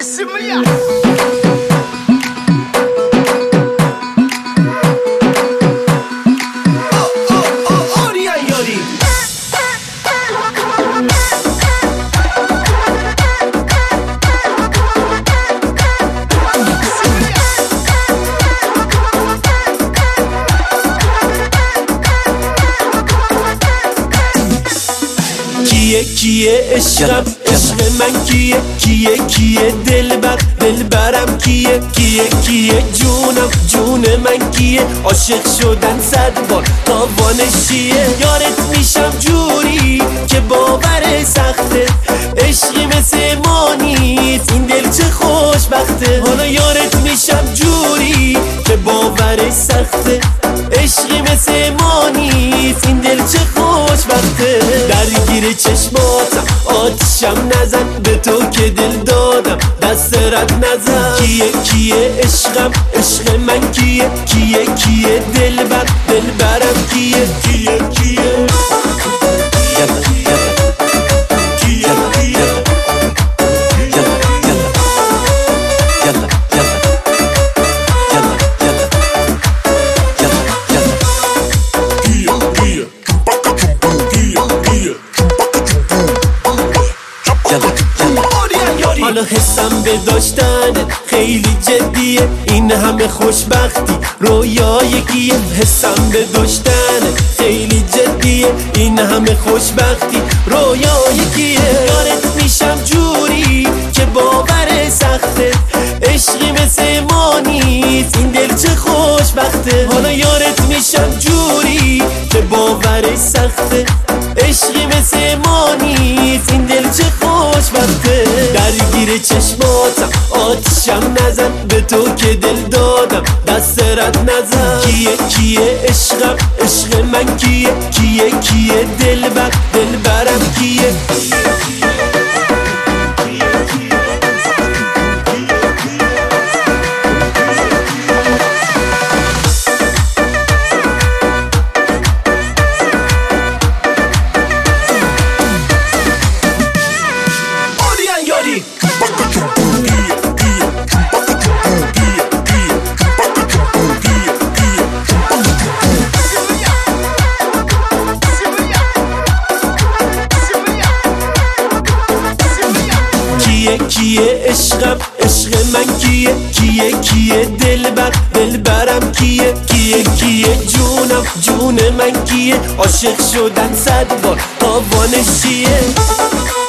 کیه عشقم عشق من کیه دلبرم کیه جون من کیه عاشق شدن 100 بار تاوانشیه یارت میشم جوری که باور سخته عشقی مثل ما نیست این دل چه خوشبخته حالا یارت میشم جوری که باور سخته عشقی مثل ما نیست این دل چه خوشبخته درگیر چشماتم آتیشم نزن به تو که دل دادم دست رد نزن کیه عشقم عشق من کیه دلبرم کیه حالا حسم به داشتن خیلی جدیه این همه خوشبختی رویای کیه حسم به داشتن خیلی جدیه این همه خوشبختی رویای کیه یارت میشم جوری که باور سخته عشقی مثل ما نیست این دل چه خوشبخته حالا یارت میشم جوری که باور سخته عشقی مثل ما نیست این دل چه خوشبخته درگیر چشماتم آتیشم نزن به تو که دل دادم دست رد نزن کیه عشقم عشق من کیه دلبرم کیه کیه عشقم عشق من کیه دلبرم کیه جون من کیه عاشق شدن 100 بار تاوانش چیه